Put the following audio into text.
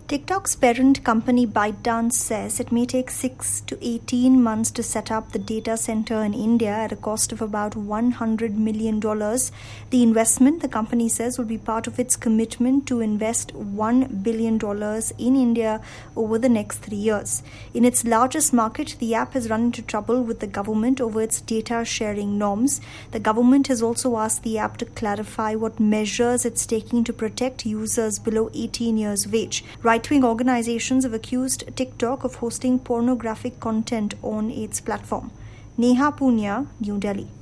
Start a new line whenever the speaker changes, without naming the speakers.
TikTok's parent company ByteDance says it may take 6 to 18 months to set up the data center in India at a cost of about $100 million. The investment, the company says, will be part of its commitment to invest $1 billion in India over the next 3 years. In its largest market, the app has run into trouble with the government over its data sharing norms. The government has also asked the app to clarify what measures it's taking to protect users below 18 years of age. Right-wing organizations have accused TikTok of hosting pornographic content on its platform. Neha Punya, New Delhi.